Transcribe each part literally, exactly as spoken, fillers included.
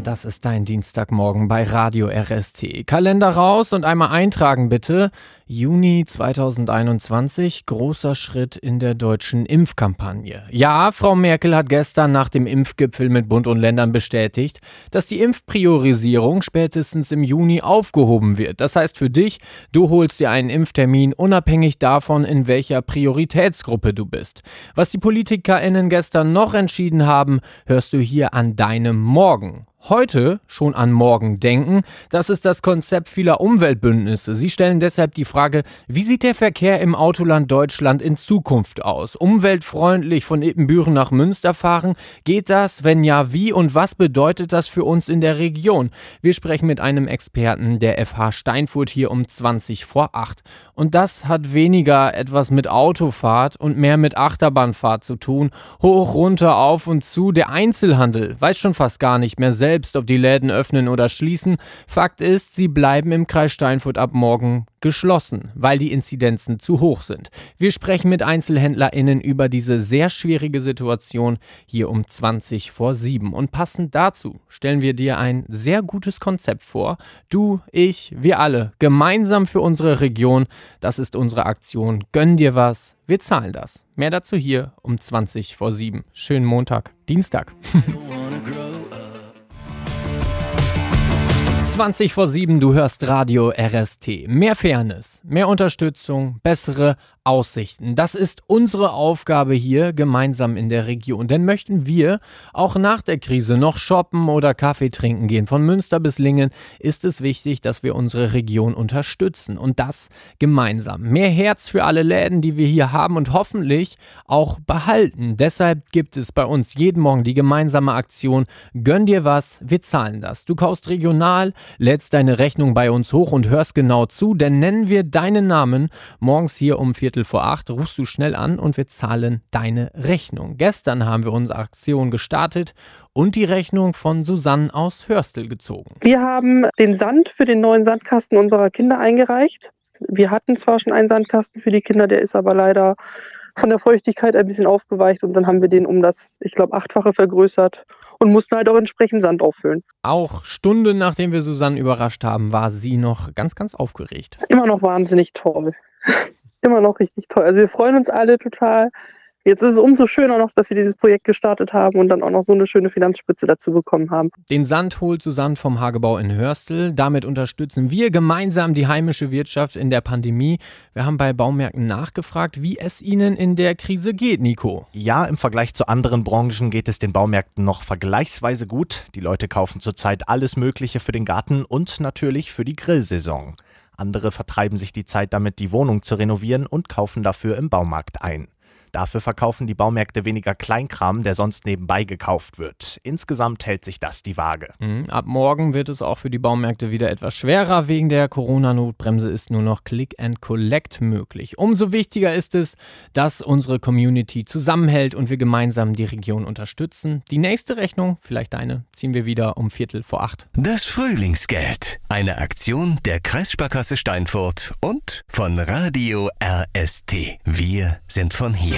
Das ist dein Dienstagmorgen bei Radio R S T. Kalender raus und einmal eintragen bitte. Juni zweitausendeinundzwanzig, großer Schritt in der deutschen Impfkampagne. Ja, Frau Merkel hat gestern nach dem Impfgipfel mit Bund und Ländern bestätigt, dass die Impfpriorisierung spätestens im Juni aufgehoben wird. Das heißt für dich, du holst dir einen Impftermin unabhängig davon, in welcher Prioritätsgruppe du bist. Was die PolitikerInnen gestern noch entschieden haben, hörst du hier an deinem Morgen. Heute schon an morgen denken, das ist das Konzept vieler Umweltbündnisse. Sie stellen deshalb die Frage, wie sieht der Verkehr im Autoland Deutschland in Zukunft aus? Umweltfreundlich von Ippenbüren nach Münster fahren? Geht das? Wenn ja, wie und was bedeutet das für uns in der Region? Wir sprechen mit einem Experten der F H Steinfurt hier um zwanzig vor acht. Und das hat weniger etwas mit Autofahrt und mehr mit Achterbahnfahrt zu tun. Hoch, runter, auf und zu. Der Einzelhandel weiß schon fast gar nicht mehr selbst, Selbst, ob die Läden öffnen oder schließen. Fakt ist, sie bleiben im Kreis Steinfurt ab morgen geschlossen, weil die Inzidenzen zu hoch sind. Wir sprechen mit EinzelhändlerInnen über diese sehr schwierige Situation hier um zwanzig vor sieben. Und passend dazu stellen wir dir ein sehr gutes Konzept vor. Du, ich, wir alle, gemeinsam für unsere Region. Das ist unsere Aktion. Gönn dir was, wir zahlen das. Mehr dazu hier um zwanzig vor sieben. Schönen Montag, Dienstag. zwanzig vor sieben, du hörst Radio R S T. Mehr Fairness, mehr Unterstützung, bessere Aussichten. Das ist unsere Aufgabe hier gemeinsam in der Region. Denn möchten wir auch nach der Krise noch shoppen oder Kaffee trinken gehen, von Münster bis Lingen, ist es wichtig, dass wir unsere Region unterstützen. Und das gemeinsam. Mehr Herz für alle Läden, die wir hier haben und hoffentlich auch behalten. Deshalb gibt es bei uns jeden Morgen die gemeinsame Aktion Gönn dir was, wir zahlen das. Du kaufst regional, lädst deine Rechnung bei uns hoch und hörst genau zu, denn nennen wir deinen Namen morgens hier um Viertel vor acht, rufst du schnell an und wir zahlen deine Rechnung. Gestern haben wir unsere Aktion gestartet und die Rechnung von Susanne aus Hörstel gezogen. Wir haben den Sand für den neuen Sandkasten unserer Kinder eingereicht. Wir hatten zwar schon einen Sandkasten für die Kinder, der ist aber leider von der Feuchtigkeit ein bisschen aufgeweicht und dann haben wir den um das, ich glaube, achtfache vergrößert und mussten halt auch entsprechend Sand auffüllen. Auch Stunden nachdem wir Susanne überrascht haben, war sie noch ganz, ganz aufgeregt. Immer noch wahnsinnig toll. Immer noch richtig toll. Also wir freuen uns alle total. Jetzt ist es umso schöner noch, dass wir dieses Projekt gestartet haben und dann auch noch so eine schöne Finanzspitze dazu bekommen haben. Den Sand holt Susanne vom Hagebau in Hörstel. Damit unterstützen wir gemeinsam die heimische Wirtschaft in der Pandemie. Wir haben bei Baumärkten nachgefragt, wie es ihnen in der Krise geht, Nico. Ja, im Vergleich zu anderen Branchen geht es den Baumärkten noch vergleichsweise gut. Die Leute kaufen zurzeit alles Mögliche für den Garten und natürlich für die Grillsaison. Andere vertreiben sich die Zeit damit, die Wohnung zu renovieren und kaufen dafür im Baumarkt ein. Dafür verkaufen die Baumärkte weniger Kleinkram, der sonst nebenbei gekauft wird. Insgesamt hält sich das die Waage. Mhm. Ab morgen wird es auch für die Baumärkte wieder etwas schwerer. Wegen der Corona-Notbremse ist nur noch Click and Collect möglich. Umso wichtiger ist es, dass unsere Community zusammenhält und wir gemeinsam die Region unterstützen. Die nächste Rechnung, vielleicht deine, ziehen wir wieder um Viertel vor acht. Das Frühlingsgeld. Eine Aktion der Kreissparkasse Steinfurt und von Radio R S T. Wir sind von hier.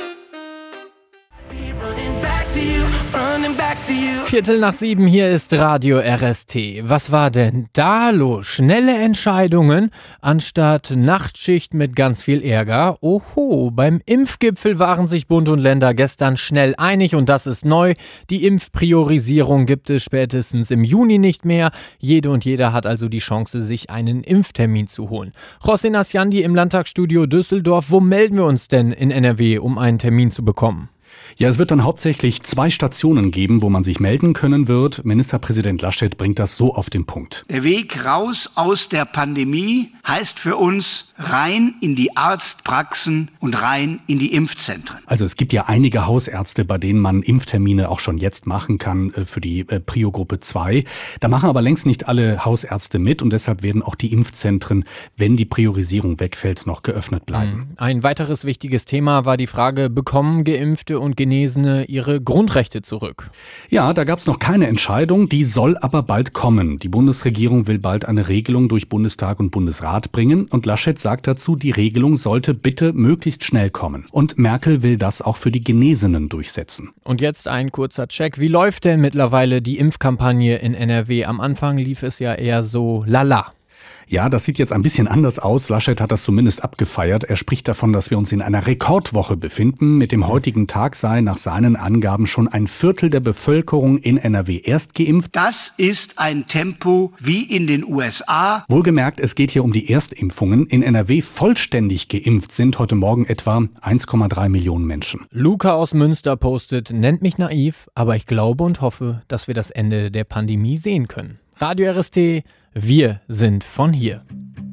Viertel nach sieben, hier ist Radio R S T. Was war denn da los? Schnelle Entscheidungen anstatt Nachtschicht mit ganz viel Ärger? Oho, beim Impfgipfel waren sich Bund und Länder gestern schnell einig und das ist neu. Die Impfpriorisierung gibt es spätestens im Juni nicht mehr. Jede und jeder hat also die Chance, sich einen Impftermin zu holen. José Nasciandi im Landtagsstudio Düsseldorf. Wo melden wir uns denn in N R W, um einen Termin zu bekommen? Ja, es wird dann hauptsächlich zwei Stationen geben, wo man sich melden können wird. Ministerpräsident Laschet bringt das so auf den Punkt. Der Weg raus aus der Pandemie heißt für uns rein in die Arztpraxen und rein in die Impfzentren. Also es gibt ja einige Hausärzte, bei denen man Impftermine auch schon jetzt machen kann für die Prio-Gruppe zwei. Da machen aber längst nicht alle Hausärzte mit und deshalb werden auch die Impfzentren, wenn die Priorisierung wegfällt, noch geöffnet bleiben. Ein weiteres wichtiges Thema war die Frage, bekommen Geimpfte und Genesene ihre Grundrechte zurück. Ja, da gab es noch keine Entscheidung, die soll aber bald kommen. Die Bundesregierung will bald eine Regelung durch Bundestag und Bundesrat bringen und Laschet sagt dazu, die Regelung sollte bitte möglichst schnell kommen. Und Merkel will das auch für die Genesenen durchsetzen. Und jetzt ein kurzer Check. Wie läuft denn mittlerweile die Impfkampagne in N R W? Am Anfang lief es ja eher so lala. Ja, das sieht jetzt ein bisschen anders aus. Laschet hat das zumindest abgefeiert. Er spricht davon, dass wir uns in einer Rekordwoche befinden. Mit dem heutigen Tag sei nach seinen Angaben schon ein Viertel der Bevölkerung in N R W erst geimpft. Das ist ein Tempo wie in den U S A. Wohlgemerkt, es geht hier um die Erstimpfungen. In N R W vollständig geimpft sind heute Morgen etwa eins Komma drei Millionen Menschen. Luca aus Münster postet, nennt mich naiv, aber ich glaube und hoffe, dass wir das Ende der Pandemie sehen können. Radio R S T, wir sind von hier.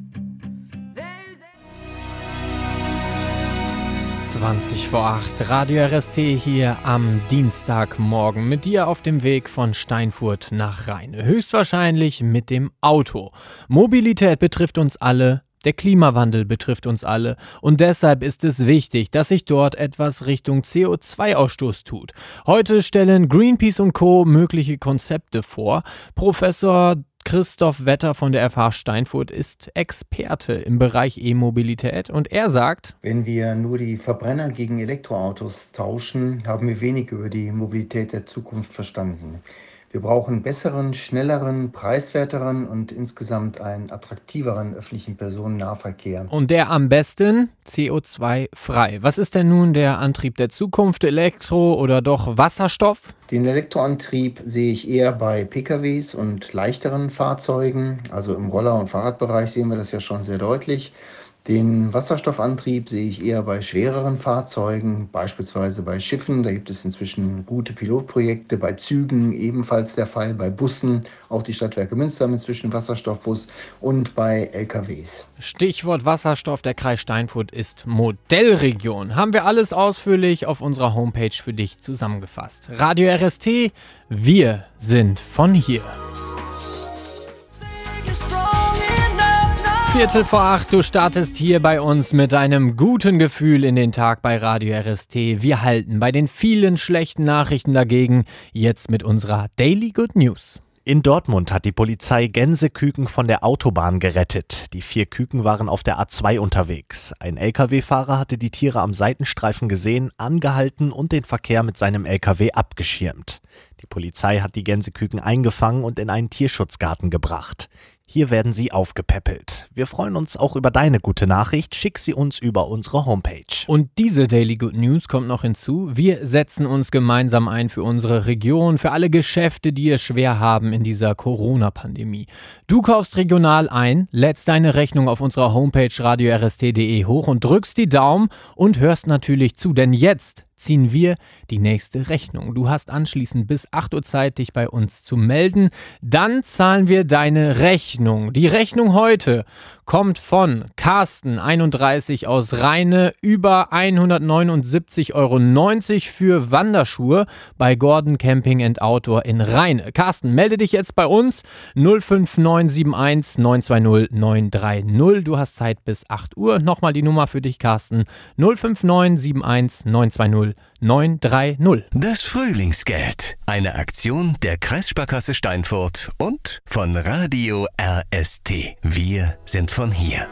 zwanzig vor acht, Radio R S T hier am Dienstagmorgen mit dir auf dem Weg von Steinfurt nach Rheine. Höchstwahrscheinlich mit dem Auto. Mobilität betrifft uns alle. Der Klimawandel betrifft uns alle und deshalb ist es wichtig, dass sich dort etwas Richtung C O zwei Ausstoß tut. Heute stellen Greenpeace und Co. mögliche Konzepte vor. Professor Christoph Wetter von der F H Steinfurt ist Experte im Bereich E-Mobilität und er sagt: Wenn wir nur die Verbrenner gegen Elektroautos tauschen, haben wir wenig über die Mobilität der Zukunft verstanden. Wir brauchen besseren, schnelleren, preiswerteren und insgesamt einen attraktiveren öffentlichen Personennahverkehr. Und der am besten C O zwei frei. Was ist denn nun der Antrieb der Zukunft? Elektro oder doch Wasserstoff? Den Elektroantrieb sehe ich eher bei P K Ws und leichteren Fahrzeugen. Also im Roller- und Fahrradbereich sehen wir das ja schon sehr deutlich. Den Wasserstoffantrieb sehe ich eher bei schwereren Fahrzeugen, beispielsweise bei Schiffen. Da gibt es inzwischen gute Pilotprojekte, bei Zügen ebenfalls der Fall, bei Bussen, auch die Stadtwerke Münster haben inzwischen Wasserstoffbus und bei L K Ws. Stichwort Wasserstoff, der Kreis Steinfurt ist Modellregion. Haben wir alles ausführlich auf unserer Homepage für dich zusammengefasst. Radio R S T, wir sind von hier. Viertel vor acht, du startest hier bei uns mit einem guten Gefühl in den Tag bei Radio R S T. Wir halten bei den vielen schlechten Nachrichten dagegen, jetzt mit unserer Daily Good News. In Dortmund hat die Polizei Gänseküken von der Autobahn gerettet. Die vier Küken waren auf der A zwei unterwegs. Ein L K W-Fahrer hatte die Tiere am Seitenstreifen gesehen, angehalten und den Verkehr mit seinem L K W abgeschirmt. Die Polizei hat die Gänseküken eingefangen und in einen Tierschutzgarten gebracht. Hier werden sie aufgepäppelt. Wir freuen uns auch über deine gute Nachricht. Schick sie uns über unsere Homepage. Und diese Daily Good News kommt noch hinzu. Wir setzen uns gemeinsam ein für unsere Region, für alle Geschäfte, die es schwer haben in dieser Corona-Pandemie. Du kaufst regional ein, lädst deine Rechnung auf unserer Homepage radio r s t punkt d e hoch und drückst die Daumen und hörst natürlich zu, denn jetzt ziehen wir die nächste Rechnung. Du hast anschließend bis acht Uhr Zeit, dich bei uns zu melden. Dann zahlen wir deine Rechnung. Die Rechnung heute kommt von Carsten, einunddreißig, aus Rheine, über hundertneunundsiebzig Euro neunzig für Wanderschuhe bei Gordon Camping and Outdoor in Rheine. Carsten, melde dich jetzt bei uns. null fünf neun sieben eins neun zwei null neun drei null. Du hast Zeit bis acht Uhr. Nochmal die Nummer für dich, Carsten. null fünf neun sieben eins neun zwei null neun drei null. Das Frühlingsgeld. Eine Aktion der Kreissparkasse Steinfurt und von Radio R S T. Wir sind von hier.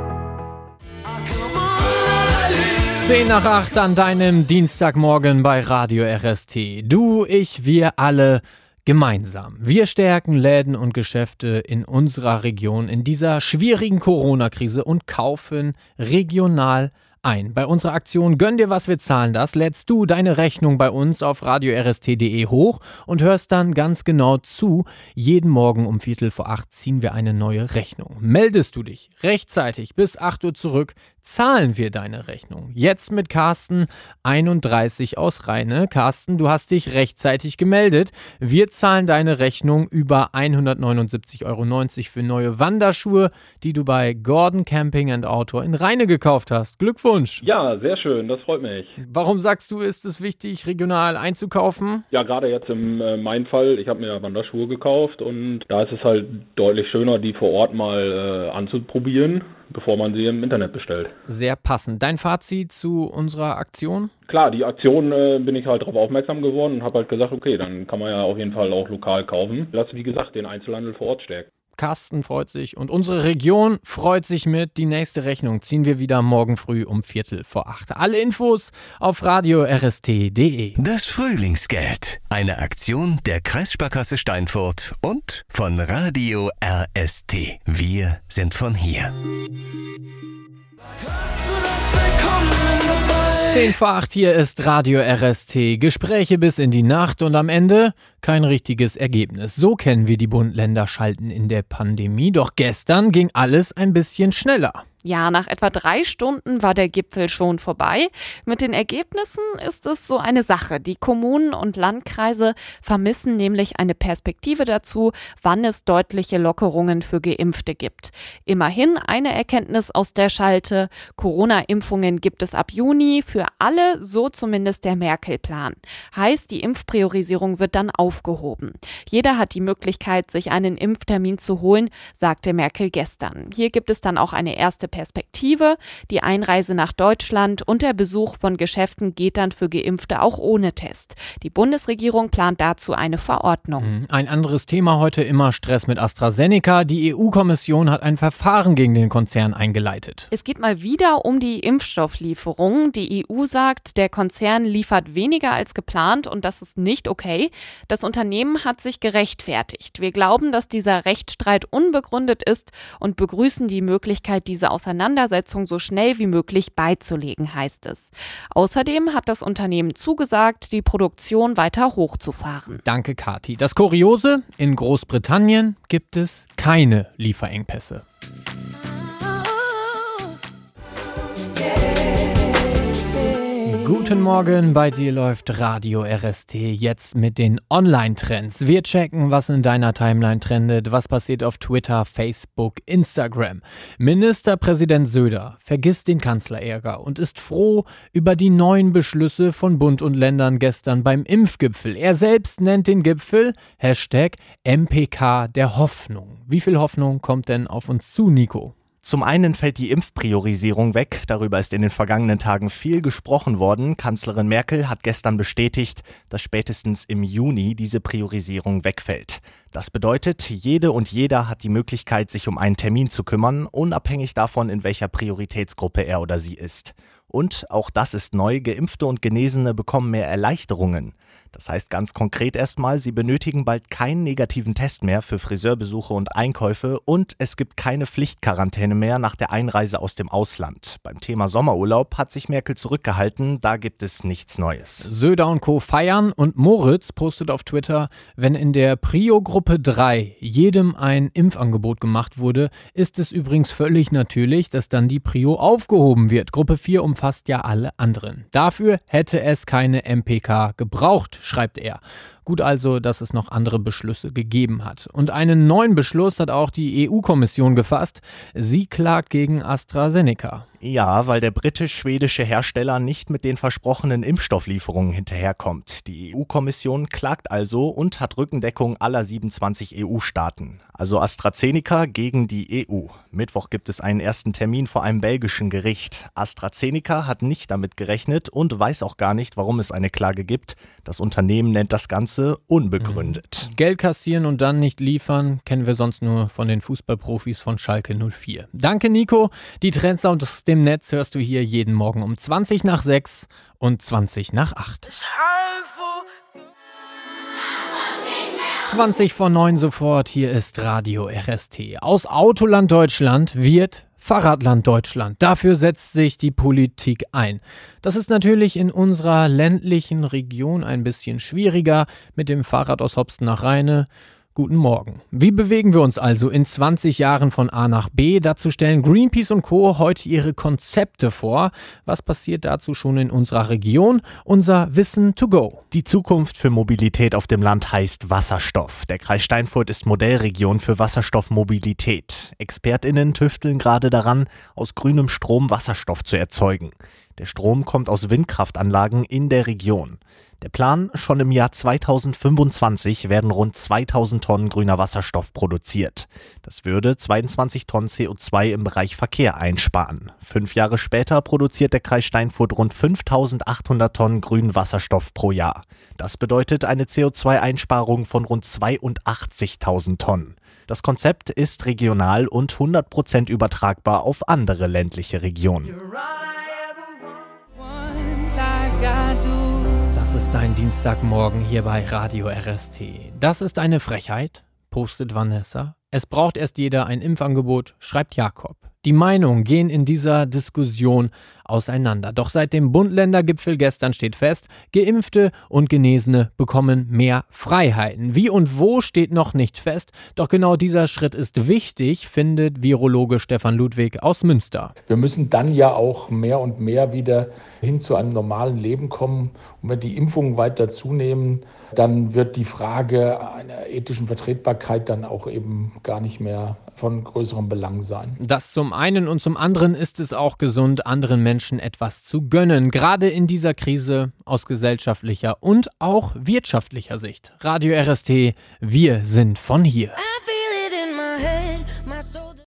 zehn nach acht an deinem Dienstagmorgen bei Radio R S T. Du, ich, wir alle gemeinsam. Wir stärken Läden und Geschäfte in unserer Region in dieser schwierigen Corona-Krise und kaufen regional ein. Bei unserer Aktion Gönn dir was, wir zahlen das, lädst du deine Rechnung bei uns auf radio r s t punkt d e hoch und hörst dann ganz genau zu. Jeden Morgen um Viertel vor acht ziehen wir eine neue Rechnung. Meldest du dich rechtzeitig bis acht Uhr zurück, zahlen wir deine Rechnung. Jetzt mit Carsten, einunddreißig, aus Rheine. Carsten, du hast dich rechtzeitig gemeldet. Wir zahlen deine Rechnung über hundertneunundsiebzig Euro neunzig für neue Wanderschuhe, die du bei Gordon Camping and Outdoor in Rheine gekauft hast. Glückwunsch! Ja, sehr schön, das freut mich. Warum sagst du, ist es wichtig, regional einzukaufen? Ja, gerade jetzt in äh, meinem Fall, ich habe mir Wanderschuhe gekauft und da ist es halt deutlich schöner, die vor Ort mal äh, anzuprobieren. bevor man sie im Internet bestellt. Sehr passend. Dein Fazit zu unserer Aktion? Klar, die Aktion äh, bin ich halt darauf aufmerksam geworden und habe halt gesagt, okay, dann kann man ja auf jeden Fall auch lokal kaufen. Lass, wie gesagt, den Einzelhandel vor Ort stärken. Carsten freut sich und unsere Region freut sich mit. Die nächste Rechnung ziehen wir wieder morgen früh um Viertel vor acht. Alle Infos auf radio r s t punkt d e. Das Frühlingsgeld. Eine Aktion der Kreissparkasse Steinfurt und von Radio R S T. Wir sind von hier. zehn vor acht, hier ist Radio R S T. Gespräche bis in die Nacht und am Ende kein richtiges Ergebnis. So kennen wir die Bund-Länder-Schalten in der Pandemie. Doch gestern ging alles ein bisschen schneller. Ja, nach etwa drei Stunden war der Gipfel schon vorbei. Mit den Ergebnissen ist es so eine Sache. Die Kommunen und Landkreise vermissen nämlich eine Perspektive dazu, wann es deutliche Lockerungen für Geimpfte gibt. Immerhin eine Erkenntnis aus der Schalte: Corona-Impfungen gibt es ab Juni für alle, so zumindest der Merkel-Plan. Heißt, die Impfpriorisierung wird dann aufgehoben. Jeder hat die Möglichkeit, sich einen Impftermin zu holen, sagte Merkel gestern. Hier gibt es dann auch eine erste Perspektive. Die Einreise nach Deutschland und der Besuch von Geschäften geht dann für Geimpfte auch ohne Test. Die Bundesregierung plant dazu eine Verordnung. Ein anderes Thema heute: immer Stress mit AstraZeneca. Die E U-Kommission hat ein Verfahren gegen den Konzern eingeleitet. Es geht mal wieder um die Impfstofflieferung. Die E U sagt, der Konzern liefert weniger als geplant und das ist nicht okay. Das Unternehmen hat sich gerechtfertigt. Wir glauben, dass dieser Rechtsstreit unbegründet ist und begrüßen die Möglichkeit, diese Auseinandersetzung so schnell wie möglich beizulegen, heißt es. Außerdem hat das Unternehmen zugesagt, die Produktion weiter hochzufahren. Danke, Kathi. Das Kuriose: in Großbritannien gibt es keine Lieferengpässe. Guten Morgen, bei dir läuft Radio R S T jetzt mit den Online-Trends. Wir checken, was in deiner Timeline trendet, was passiert auf Twitter, Facebook, Instagram. Ministerpräsident Söder vergisst den Kanzlerärger und ist froh über die neuen Beschlüsse von Bund und Ländern gestern beim Impfgipfel. Er selbst nennt den Gipfel Hashtag M P K der Hoffnung. Wie viel Hoffnung kommt denn auf uns zu, Nico? Zum einen fällt die Impfpriorisierung weg. Darüber ist in den vergangenen Tagen viel gesprochen worden. Kanzlerin Merkel hat gestern bestätigt, dass spätestens im Juni diese Priorisierung wegfällt. Das bedeutet, jede und jeder hat die Möglichkeit, sich um einen Termin zu kümmern, unabhängig davon, in welcher Prioritätsgruppe er oder sie ist. Und, auch das ist neu, Geimpfte und Genesene bekommen mehr Erleichterungen. Das heißt ganz konkret erstmal, sie benötigen bald keinen negativen Test mehr für Friseurbesuche und Einkäufe und es gibt keine Pflichtquarantäne mehr nach der Einreise aus dem Ausland. Beim Thema Sommerurlaub hat sich Merkel zurückgehalten, da gibt es nichts Neues. Söder und Co. feiern und Moritz postet auf Twitter: wenn in der Prio-Gruppe drei jedem ein Impfangebot gemacht wurde, ist es übrigens völlig natürlich, dass dann die Prio aufgehoben wird. Gruppe vier umfasst ja alle anderen. Dafür hätte es keine M P K gebraucht, schreibt er. Gut also, dass es noch andere Beschlüsse gegeben hat. Und einen neuen Beschluss hat auch die E U-Kommission gefasst. Sie klagt gegen AstraZeneca. Ja, weil der britisch-schwedische Hersteller nicht mit den versprochenen Impfstofflieferungen hinterherkommt. Die E U-Kommission klagt also und hat Rückendeckung aller siebenundzwanzig E U-Staaten. Also AstraZeneca gegen die E U. Mittwoch gibt es einen ersten Termin vor einem belgischen Gericht. AstraZeneca hat nicht damit gerechnet und weiß auch gar nicht, warum es eine Klage gibt. Das Unternehmen nennt das Ganze unbegründet. Geld kassieren und dann nicht liefern, kennen wir sonst nur von den Fußballprofis von Schalke null vier. Danke, Nico. Die Trends aus dem Netz hörst du hier jeden Morgen um zwanzig nach sechs und zwanzig nach acht. zwanzig vor neun sofort, hier ist Radio R S T. Aus Autoland Deutschland wird Fahrradland Deutschland. Dafür setzt sich die Politik ein. Das ist natürlich in unserer ländlichen Region ein bisschen schwieriger mit dem Fahrrad aus Hopsten nach Rheine. Guten Morgen. Wie bewegen wir uns also in zwanzig Jahren von A nach B? Dazu stellen Greenpeace und Co. heute ihre Konzepte vor. Was passiert dazu schon in unserer Region? Unser Wissen to go. Die Zukunft für Mobilität auf dem Land heißt Wasserstoff. Der Kreis Steinfurt ist Modellregion für Wasserstoffmobilität. ExpertInnen tüfteln gerade daran, aus grünem Strom Wasserstoff zu erzeugen. Der Strom kommt aus Windkraftanlagen in der Region. Der Plan: Schon im Jahr zweitausendfünfundzwanzig werden rund zweitausend Tonnen grüner Wasserstoff produziert. Das würde zweiundzwanzig Tonnen C O zwei im Bereich Verkehr einsparen. Fünf Jahre später produziert der Kreis Steinfurt rund fünftausendachthundert Tonnen grünen Wasserstoff pro Jahr. Das bedeutet eine C O zwei Einsparung von rund zweiundachtzigtausend Tonnen. Das Konzept ist regional und hundert Prozent übertragbar auf andere ländliche Regionen. Das ist dein Dienstagmorgen hier bei Radio R S T. Das ist eine Frechheit, postet Vanessa. Es braucht erst jeder ein Impfangebot, schreibt Jakob. Die Meinungen gehen in dieser Diskussion auseinander. Doch seit dem Bund-Länder-Gipfel gestern steht fest, Geimpfte und Genesene bekommen mehr Freiheiten. Wie und wo steht noch nicht fest, doch genau dieser Schritt ist wichtig, findet Virologe Stefan Ludwig aus Münster. Wir müssen dann ja auch mehr und mehr wieder hin zu einem normalen Leben kommen. Und wenn die Impfungen weiter zunehmen, dann wird die Frage einer ethischen Vertretbarkeit dann auch eben gar nicht mehr von größerem Belang sein. Das zum einen und zum anderen ist es auch gesund, anderen Menschen etwas zu gönnen. Gerade in dieser Krise aus gesellschaftlicher und auch wirtschaftlicher Sicht. Radio R S T, wir sind von hier.